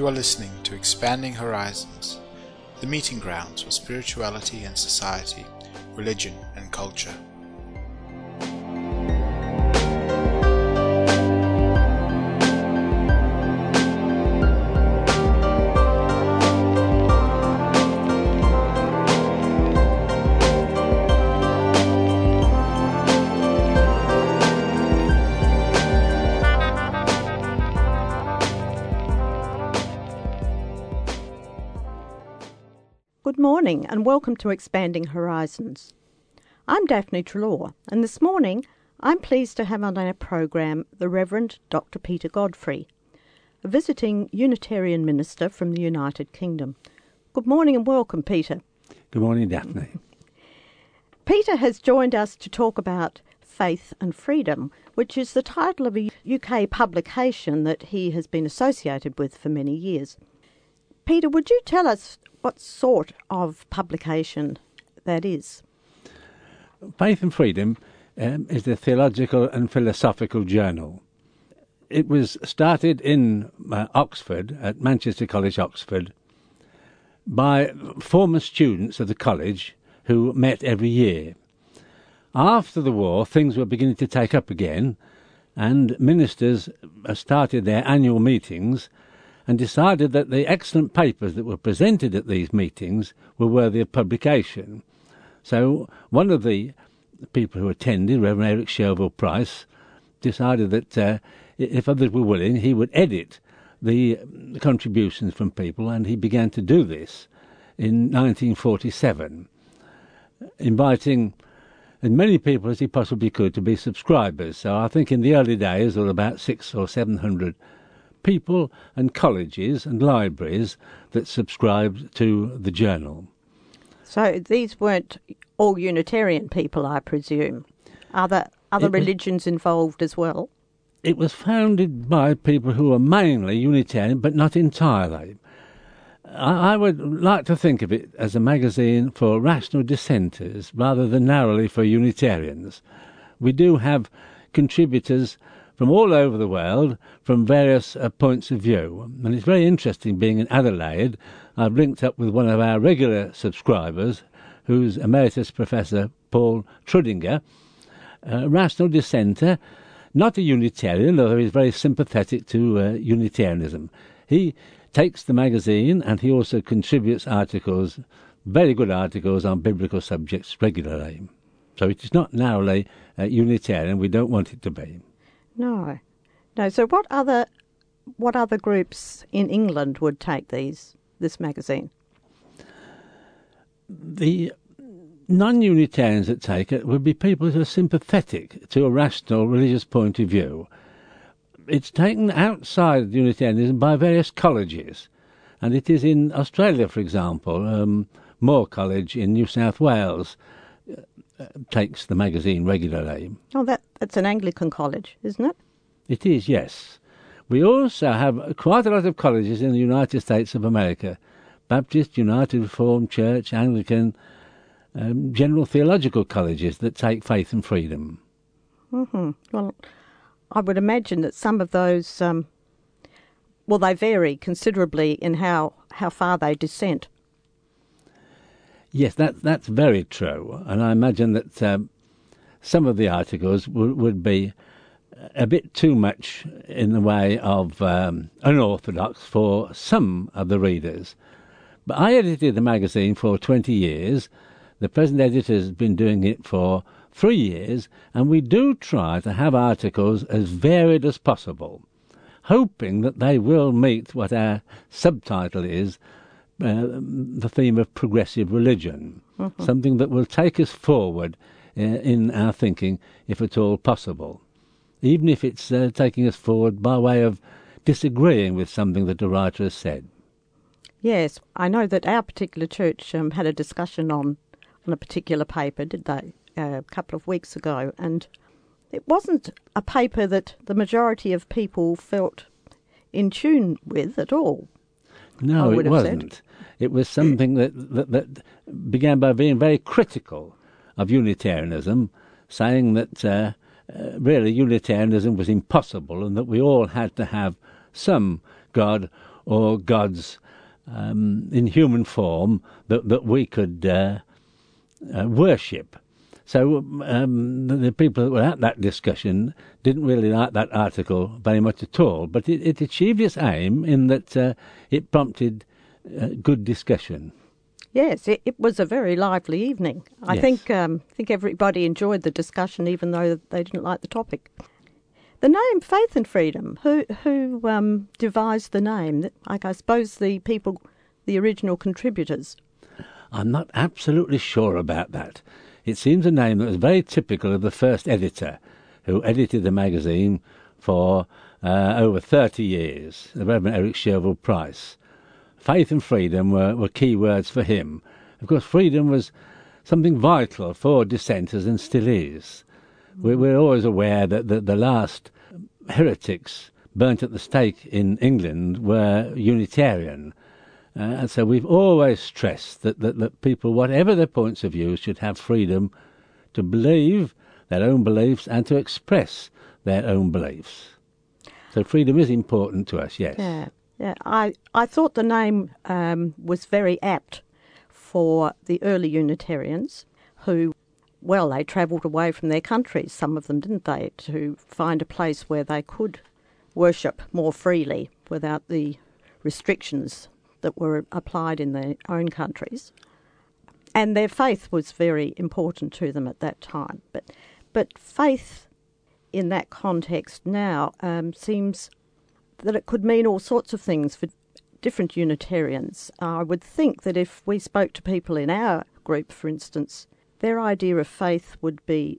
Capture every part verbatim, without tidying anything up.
You are listening to Expanding Horizons, the meeting grounds for spirituality and society, religion and culture. Good morning and welcome to Expanding Horizons. I'm Daphne Trelaw, and this morning I'm pleased to have on our program the Reverend Doctor Peter Godfrey, a visiting Unitarian minister from the United Kingdom. Good morning and welcome, Peter. Good morning, Daphne. Peter has joined us to talk about Faith and Freedom, which is the title of a U K publication that he has been associated with for many years. Peter, would you tell us what sort of publication that is? Faith and Freedom um, is a theological and philosophical journal. It was started in uh, Oxford, at Manchester College, Oxford, by former students of the college who met every year. After the war, things were beginning to take up again, and ministers started their annual meetings and decided that the excellent papers that were presented at these meetings were worthy of publication. So one of the people who attended, Reverend Eric Sherville-Price, decided that uh, if others were willing, he would edit the contributions from people, and he began to do this in nineteen forty-seven, inviting as many people as he possibly could to be subscribers. So I think in the early days there were about six or seven hundred people and colleges and libraries that subscribed to the journal. So these weren't all Unitarian people, I presume. Are there other It was- religions involved as well? It was founded by people who were mainly Unitarian, but not entirely. I, I would like to think of it as a magazine for rational dissenters rather than narrowly for Unitarians. We do have contributors from all over the world, from various uh, points of view. And it's very interesting being in Adelaide. I've linked up with one of our regular subscribers, who's Emeritus Professor Paul Trudinger, a rational dissenter, not a Unitarian, although he's very sympathetic to uh, Unitarianism. He takes the magazine and he also contributes articles, very good articles on biblical subjects regularly. So it is not narrowly uh, Unitarian. We don't want it to be. No. No. So what other what other groups in England would take these this magazine? The non-Unitarians that take it would be people who are sympathetic to a rational religious point of view. It's taken outside Unitarianism by various colleges, and it is in Australia, for example, um, Moore College in New South Wales uh, takes the magazine regularly. Oh, that that's an Anglican college, isn't it? It is, yes. We also have quite a lot of colleges in the United States of America: Baptist, United Reformed Church, Anglican, um, general theological colleges that take Faith and Freedom. Mm-hmm. Well, I would imagine that some of those, um, well, they vary considerably in how, how far they dissent. Yes, that, that's very true. And I imagine that um, some of the articles w- would be a bit too much in the way of um, unorthodox for some of the readers. But I edited the magazine for twenty years. The present editor has been doing it for three years, and we do try to have articles as varied as possible, hoping that they will meet what our subtitle is, uh, the theme of progressive religion, mm-hmm. something that will take us forward uh, in our thinking, if at all possible, even if it's uh, taking us forward by way of disagreeing with something that a writer has said. Yes, I know that our particular church um, had a discussion on, on a particular paper, did they, uh, a couple of weeks ago, and it wasn't a paper that the majority of people felt in tune with at all. No, it wasn't. Said. It was something that, that, that began by being very critical of Unitarianism, saying that uh, uh, really Unitarianism was impossible and that we all had to have some God or gods um, in human form that, that we could uh, uh, worship. So um, the, the people that were at that discussion didn't really like that article very much at all, but it, it achieved its aim in that uh, it prompted uh, good discussion. Yes, it, it was a very lively evening. I Yes. think um, think everybody enjoyed the discussion, even though they didn't like the topic. The name Faith and Freedom, who who um, devised the name? Like, I suppose the people, the original contributors. I'm not absolutely sure about that. It seems a name that was very typical of the first editor, who edited the magazine for uh, over thirty years, the Reverend Eric Sherville Price. Faith and freedom were, were key words for him. Of course, freedom was something vital for dissenters and still is. We're, we're always aware that the, the last heretics burnt at the stake in England were Unitarian. Uh, and so we've always stressed that, that, that people, whatever their points of view, should have freedom to believe their own beliefs and to express their own beliefs. So freedom is important to us, yes. Yeah, yeah. I, I thought the name um, was very apt for the early Unitarians who, well, they travelled away from their countries, some of them, didn't they, to find a place where they could worship more freely without the restrictions that were applied in their own countries. And their faith was very important to them at that time. But, but faith in that context now um, seems that it could mean all sorts of things for different Unitarians. I would think that if we spoke to people in our group, for instance, their idea of faith would be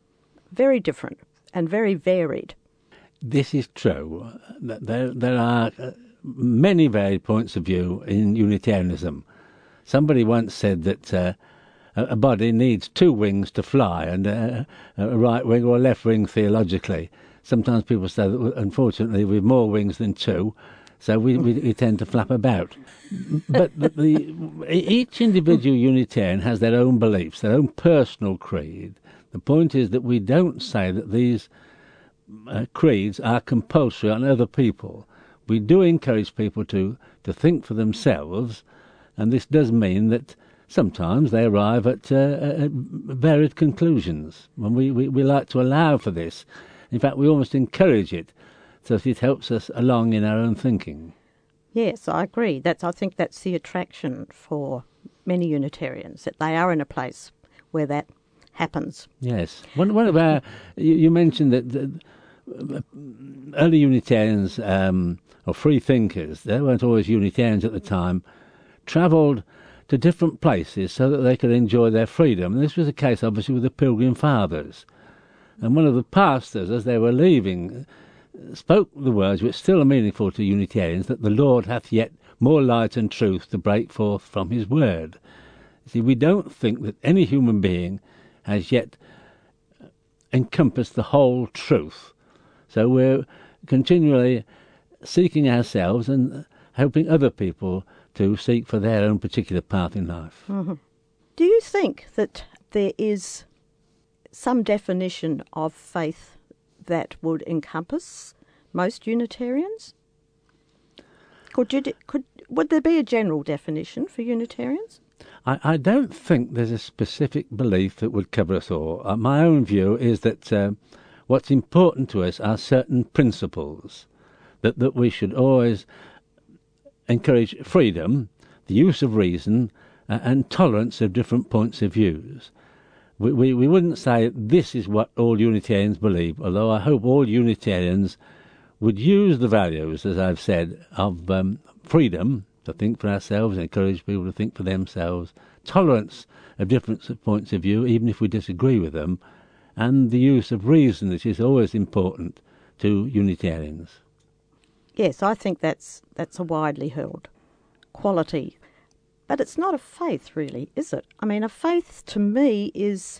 very different and very varied. This is true. There, there are many varied points of view in Unitarianism. Somebody once said that uh, a body needs two wings to fly, and uh, a right wing or a left wing theologically. Sometimes people say that, unfortunately, we've more wings than two, so we, we, we tend to flap about. But the, the, each individual Unitarian has their own beliefs, their own personal creed. The point is that we don't say that these uh, creeds are compulsory on other people. We do encourage people to, to think for themselves, and this does mean that sometimes they arrive at, uh, at varied conclusions. And we, we, we like to allow for this. In fact, we almost encourage it, so that it helps us along in our own thinking. Yes, I agree. That's I think that's the attraction for many Unitarians, that they are in a place where that happens. Yes. One, one of our, you, you mentioned that the, early Unitarians, um, or free thinkers, they weren't always Unitarians at the time, travelled to different places so that they could enjoy their freedom. And this was the case, obviously, with the Pilgrim Fathers. And one of the pastors, as they were leaving, spoke the words which still are meaningful to Unitarians, that the Lord hath yet more light and truth to break forth from his word. You see, we don't think that any human being has yet encompassed the whole truth. So we're continually seeking ourselves and helping other people to seek for their own particular path in life. Mm-hmm. Do you think that there is some definition of faith that would encompass most Unitarians? Could you, could, would there be a general definition for Unitarians? I, I don't think there's a specific belief that would cover us all. Uh, my own view is that uh, what's important to us are certain principles, that, that we should always encourage freedom, the use of reason, uh, and tolerance of different points of views. We, we, we wouldn't say this is what all Unitarians believe, although I hope all Unitarians would use the values, as I've said, of um, freedom to think for ourselves, encourage people to think for themselves, tolerance of different points of view, even if we disagree with them, and the use of reason, which is always important to Unitarians. Yes, I think that's that's a widely held quality. But it's not a faith, really, is it? I mean, a faith to me is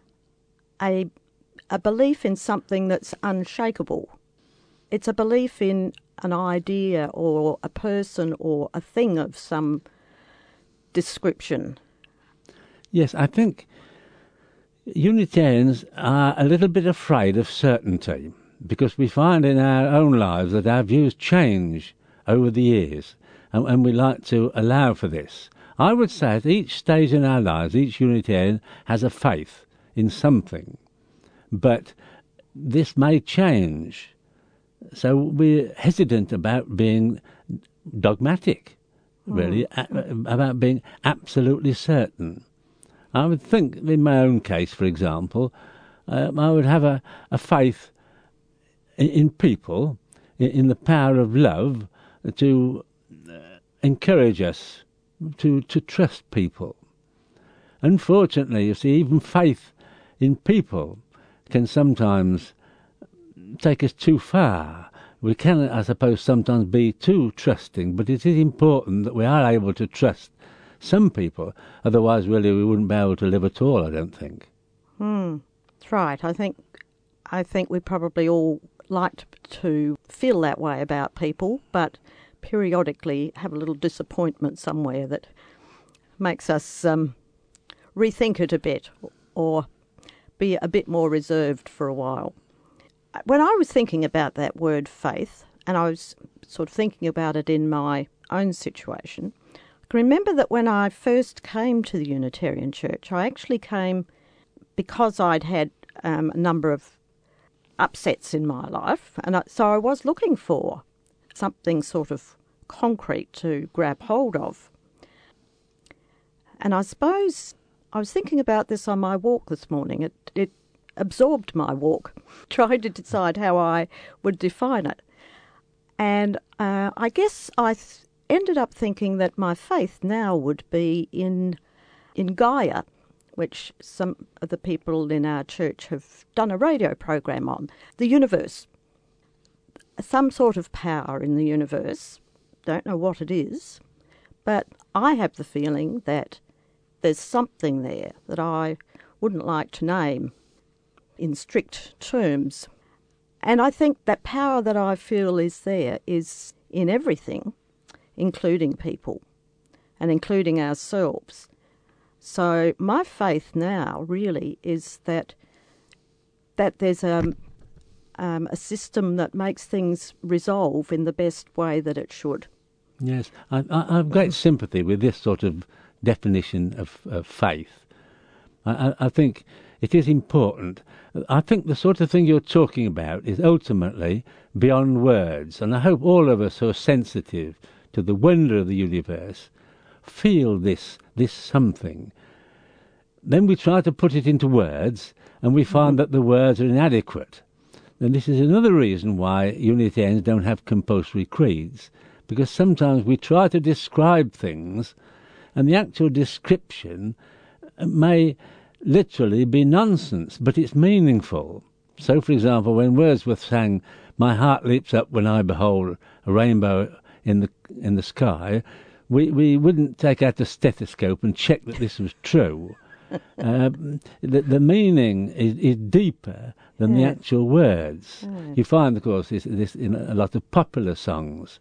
a a belief in something that's unshakable. It's a belief in an idea or a person or a thing of some description. Yes, I think Unitarians are a little bit afraid of certainty, because we find in our own lives that our views change over the years, and, and we like to allow for this. I would say at each stage in our lives, each Unitarian has a faith in something, but this may change. So we're hesitant about being dogmatic, really, mm. a, about being absolutely certain. I would think, in my own case, for example, um, I would have a, a faith in, in people, in, in the power of love to uh, encourage us to, to trust people. Unfortunately, you see, even faith in people can sometimes take us too far. We can, I suppose, sometimes be too trusting, but it is important that we are able to trust some people. Otherwise, really, we wouldn't be able to live at all, I don't think. Hmm, that's right. I think, I think we probably all like to feel that way about people, but periodically have a little disappointment somewhere that makes us um, rethink it a bit or be a bit more reserved for a while. When I was thinking about that word faith, and I was sort of thinking about it in my own situation, I can remember that when I first came to the Unitarian Church, I actually came because I'd had um, a number of upsets in my life, and I, so I was looking for something sort of concrete to grab hold of. And I suppose I was thinking about this on my walk this morning. It, it absorbed my walk, trying to decide how I would define it. And uh, I guess I th- ended up thinking that my faith now would be in in Gaia, which some of the people in our church have done a radio program on, the universe. Some sort of power in the universe, don't know what it is, but I have the feeling that there's something there that I wouldn't like to name in strict terms. And I think that power that I feel is there is in everything, including people and including ourselves. So my faith now really is that that there's a, um, a system that makes things resolve in the best way that it should. Yes, I, I have great sympathy with this sort of definition of, of faith. I, I think it is important. I think the sort of thing you're talking about is ultimately beyond words, and I hope all of us who are sensitive to the wonder of the universe feel this, this something. Then we try to put it into words, and we find that the words are inadequate. And this is another reason why Unitarians don't have compulsory creeds, because sometimes we try to describe things, and the actual description may literally be nonsense, but it's meaningful. So, for example, when Wordsworth sang, "My heart leaps up when I behold a rainbow in the in the sky," we, we wouldn't take out a stethoscope and check that this was true. uh, the, the meaning is, is deeper than yeah. the actual words. Yeah. You find, of course, this, this in a lot of popular songs.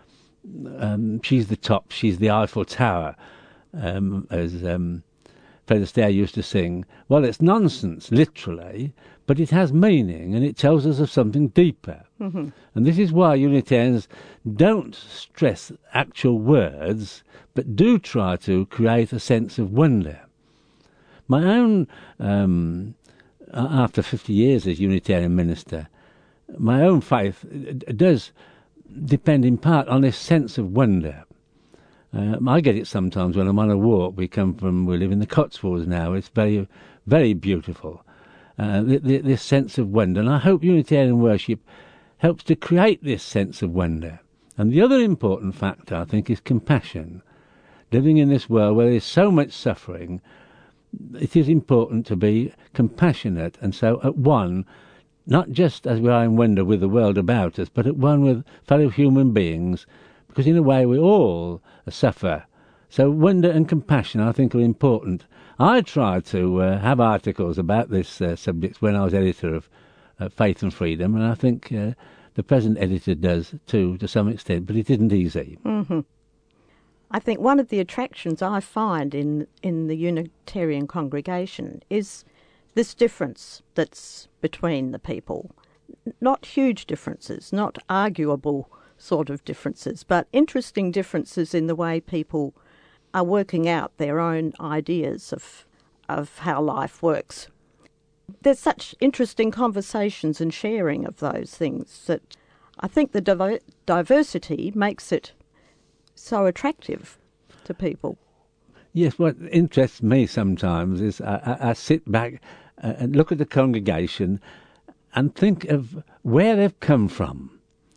Um, she's the top, she's the Eiffel Tower, um, as um, Fred Astaire used to sing. Well, it's nonsense, literally, but it has meaning, and it tells us of something deeper. Mm-hmm. And this is why Unitarians don't stress actual words, but do try to create a sense of wonder. My own, um, after fifty years as Unitarian minister, my own faith does depend in part on this sense of wonder. Uh, I get it sometimes when I'm on a walk. We come from, we live in the Cotswolds now. It's very, very beautiful. Uh, this sense of wonder. And I hope Unitarian worship helps to create this sense of wonder. And the other important factor, I think, is compassion. Living in this world where there's so much suffering, it is important to be compassionate and so at one, not just as we are in wonder with the world about us, but at one with fellow human beings, because in a way we all suffer. So wonder and compassion, I think, are important. I tried to uh, have articles about this uh, subject when I was editor of uh, Faith and Freedom, and I think uh, the present editor does too, to some extent, but it isn't easy. Mm-hmm. I think one of the attractions I find in, in the Unitarian congregation is this difference that's between the people. Not huge differences, not arguable sort of differences, but interesting differences in the way people are working out their own ideas of of how life works. There's such interesting conversations and sharing of those things that I think the diver- diversity makes it so attractive to people. Yes, what interests me sometimes is I, I, I sit back and look at the congregation and think of where they've come from.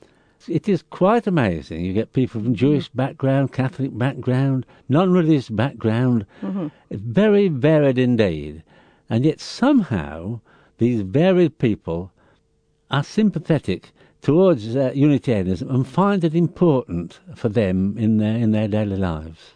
It is quite amazing. You get people from Jewish background, Catholic background, non-religious background. Mm-hmm. It's very varied indeed. And yet somehow these varied people are sympathetic towards uh, Unitarianism and find it important for them in their, in their daily lives.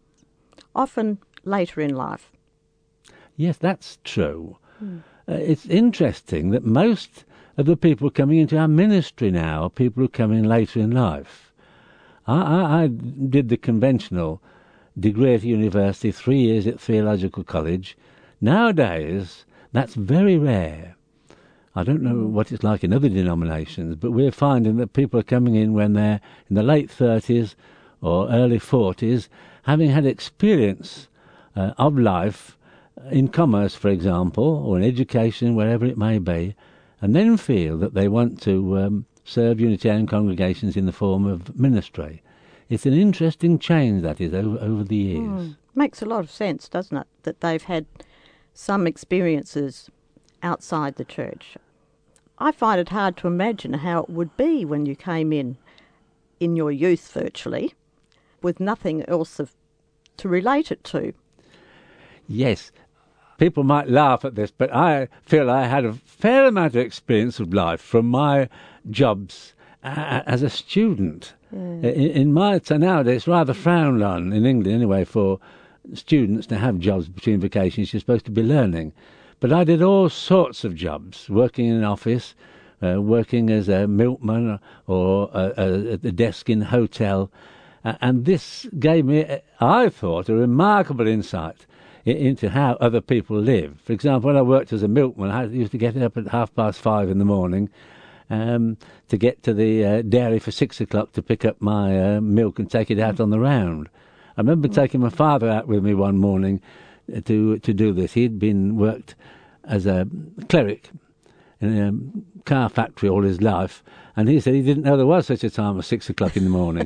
Often later in life. Yes, that's true. Mm. Uh, it's interesting that most of the people coming into our ministry now are people who come in later in life. I, I, I did the conventional degree at university, three years at theological college. Nowadays, that's very rare. I don't know what it's like in other denominations, but we're finding that people are coming in when they're in the late thirties or early forties, having had experience uh, of life in commerce, for example, or in education, wherever it may be, and then feel that they want to um, serve Unitarian congregations in the form of ministry. It's an interesting change, that is, over, over the years. Mm. Makes a lot of sense, doesn't it, that they've had some experiences outside the church. I find it hard to imagine how it would be when you came in, in your youth virtually, with nothing else of, to relate it to. Yes. People might laugh at this, but I feel I had a fair amount of experience of life from my jobs uh, as a student. Yeah. In, in my so nowadays, it's rather frowned on, in England anyway, for students to have jobs between vacations. You're supposed to be learning. But I did all sorts of jobs, working in an office, uh, working as a milkman or uh, uh, at the desk in a hotel. Uh, and this gave me, I thought, a remarkable insight into how other people live. For example, when I worked as a milkman, I used to get up at half past five in the morning um, to get to the uh, dairy for six o'clock to pick up my uh, milk and take it out on the round. I remember taking my father out with me one morning to to do this. He'd been worked as a cleric in a car factory all his life, and he said he didn't know there was such a time as six o'clock in the morning.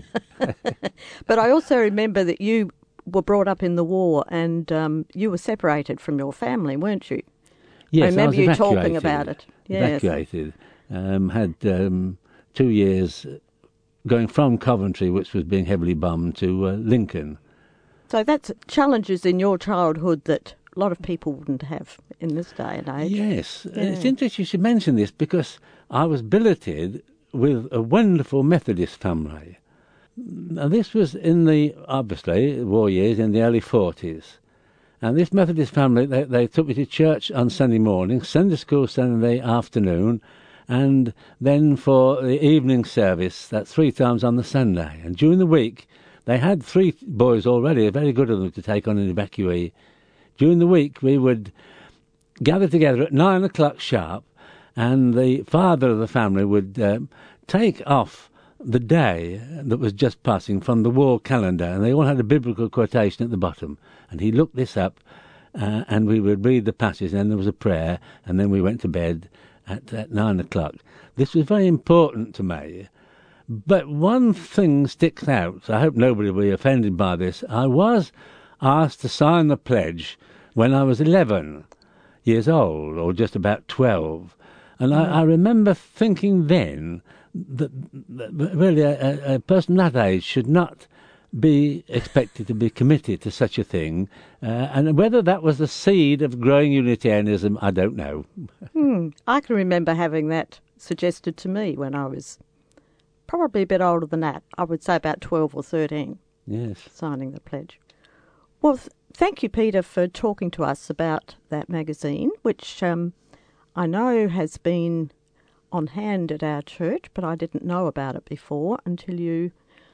But I also remember that you were brought up in the war, and um, you were separated from your family, weren't you? Yes, I remember I was you evacuated, talking about it. Yes. Evacuated. Um, had um, two years going from Coventry, which was being heavily bombed, to uh, Lincoln. So that's challenges in your childhood that a lot of people wouldn't have in this day and age. Yes. Yeah. It's interesting you should mention this because I was billeted with a wonderful Methodist family. Now, this was in the, obviously, war years, in the early forties. And this Methodist family, they, they took me to church on Sunday morning, Sunday school Sunday afternoon, and then for the evening service, that's three times on the Sunday. And during the week, they had three boys already, very good of them to take on an evacuee. During the week, we would gather together at nine o'clock sharp, and the father of the family would uh, take off the day that was just passing from the war calendar, and they all had a biblical quotation at the bottom. And he looked this up, uh, and we would read the passage, and then there was a prayer, and then we went to bed at, at nine o'clock. This was very important to me. But one thing sticks out. I hope nobody will be offended by this. I was asked to sign the pledge when I was eleven years old, or just about twelve. And mm. I, I remember thinking then that, that really a, a person that age should not be expected to be committed to such a thing. Uh, and whether that was the seed of growing Unitarianism, I don't know. Hmm. I can remember having that suggested to me when I was probably a bit older than that. I would say about twelve or thirteen. Yes. Signing the pledge. Well, th- thank you, Peter, for talking to us about that magazine, which um, I know has been on hand at our church, but I didn't know about it before until you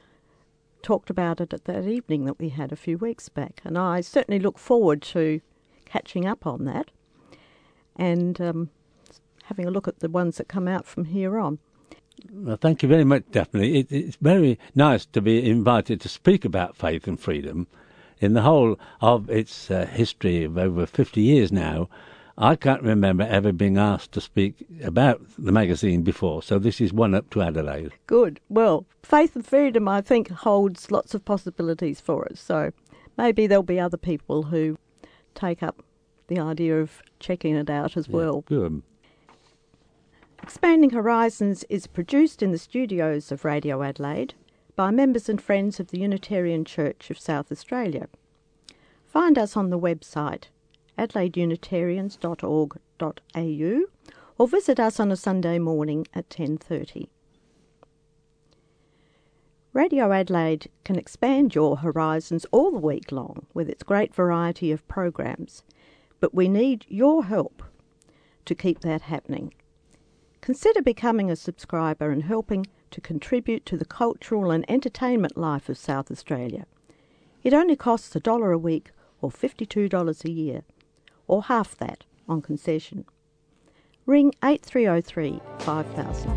talked about it at that evening that we had a few weeks back. And I certainly look forward to catching up on that and um, having a look at the ones that come out from here on. Well, thank you very much, Daphne. It, it's very nice to be invited to speak about faith and freedom. In the whole of its uh, history of over fifty years now, I can't remember ever being asked to speak about the magazine before, so this is one up to Adelaide. Good. Well, Faith and Freedom, I think, holds lots of possibilities for us, so maybe there'll be other people who take up the idea of checking it out as Yeah, well. good. Expanding Horizons is produced in the studios of Radio Adelaide by members and friends of the Unitarian Church of South Australia. Find us on the website adelaide unitarians dot org dot a u or visit us on a Sunday morning at ten thirty. Radio Adelaide can expand your horizons all the week long with its great variety of programs, but we need your help to keep that happening. Consider becoming a subscriber and helping to contribute to the cultural and entertainment life of South Australia. It only costs a dollar a week or fifty-two dollars a year, or half that on concession. Ring eight three oh three, five thousand.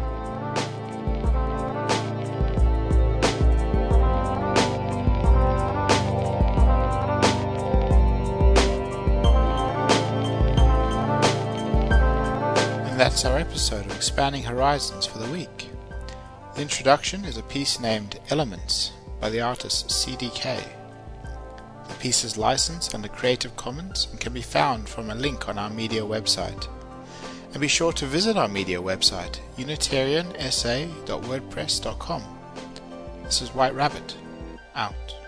And that's our episode of Expanding Horizons for the week. The introduction is a piece named Elements by the artist C D K. The piece is licensed under Creative Commons and can be found from a link on our media website. And be sure to visit our media website, unitarian s a dot wordpress dot com. This is White Rabbit, out.